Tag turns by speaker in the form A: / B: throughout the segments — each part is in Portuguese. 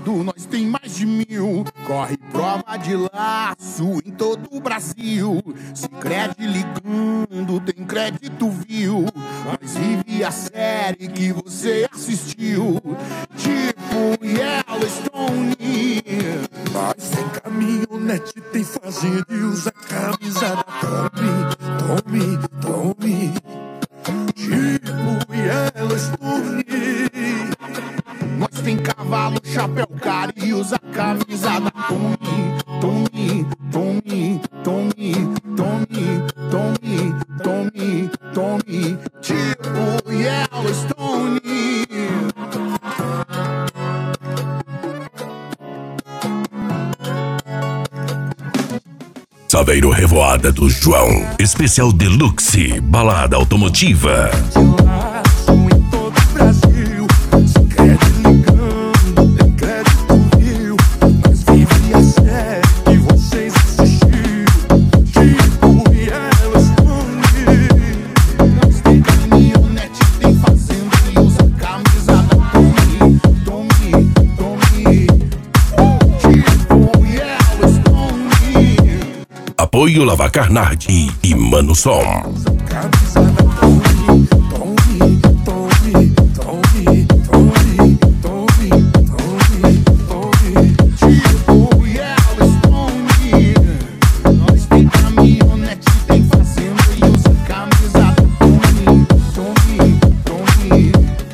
A: ligando, nós tem mais de 1000. Corre prova de laço em todo o Brasil. Sicredi ligando, tem crédito, viu? Nós vive a série que você assistiu, tipo Yellowstone.
B: Nós tem caminhonete, tem fazenda e usa camisa da Tommy. Tipo Yellowstone.
A: Nós tem cavalo, chapéu, cara e usa camisa da Tommy. Tipo Yellowstone.
C: Saveiro Revoada do João, especial deluxe, balada automotiva.
B: Laço em todo o Brasil. Sicredi ligando, tem crédito, viu? Nós vive a série que vocês assistiram, tipo Yellowstone.
A: Nós tem caminhonete, tem fazenda e usa camisa da Tommy. Tipo Yellowstone.
C: Apoio Lavacar Nardi e Mano Som.
B: Camisa da Tommy.
A: Tipo Yellowstone. Nós tem caminhonete, tem fazenda e usa camisa da Tommy.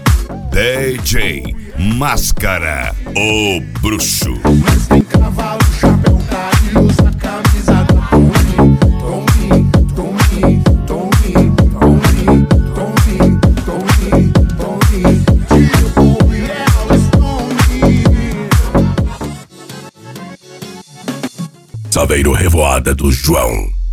C: DJ Máscara, o bruxo.
A: Nós tem cavalo, chapéu, cara e usa camisa da Tommy. Tipo Yellowstone.
C: Saveiro Revoada do João.